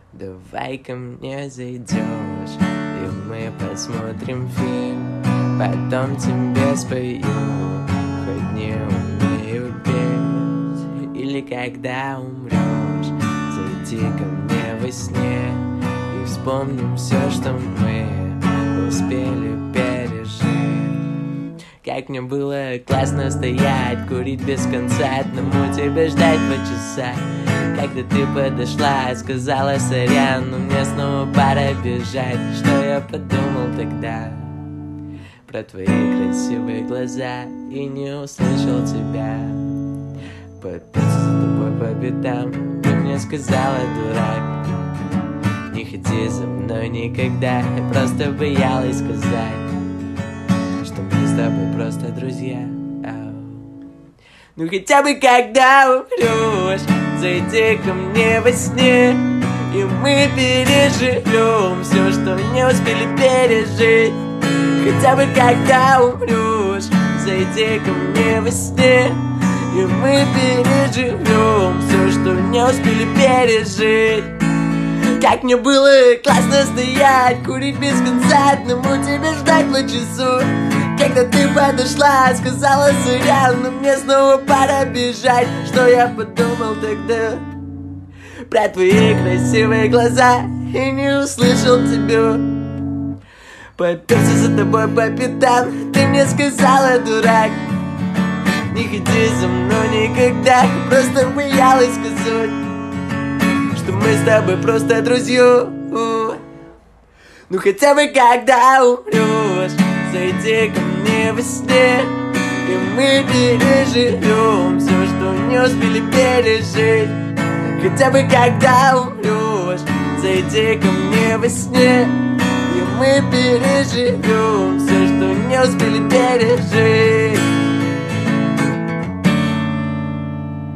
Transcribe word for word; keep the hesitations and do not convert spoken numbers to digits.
Давай ко мне зайдешь, и мы посмотрим фильм. Потом тебе спою, хоть не умею петь. Или когда умрешь, зайди ко мне во сне, и вспомним все, что мы успели пережить. Как мне было классно стоять, курить без конца, одному тебя ждать два часа. Когда ты подошла, сказала сорян, но мне снова пора бежать. Что я подумал тогда про твои красивые глаза и не услышал тебя. Попиться за тобой по пятам, ты мне сказала, дурак, не ходи за мной никогда. Я просто боялась сказать, что мы с тобой просто друзья. Ау. Ну хотя бы когда умрешь, зайди ко мне во сне, и мы переживем все, что не успели пережить. Хотя бы когда умрешь, зайди ко мне во сне, и мы переживем все, что не успели пережить. Как мне было классно стоять, курить без конца, одному тебя ждать два часа. Когда ты подошла, сказала сорян, но мне снова пора бежать. Что я подумал тогда про твои красивые глаза и не услышал тебя. Попёрся за тобой по пятам, ты мне сказала, дурак, не ходи за мной никогда. Я просто боялась сказать, что мы с тобой просто друзья. Ну хотя бы когда умрешь, зайди ко мне во сне, и мы переживем все, что не успели пережить. Хотя бы когда умрешь, зайди ко мне во сне, и мы переживем все, что не успели пережить.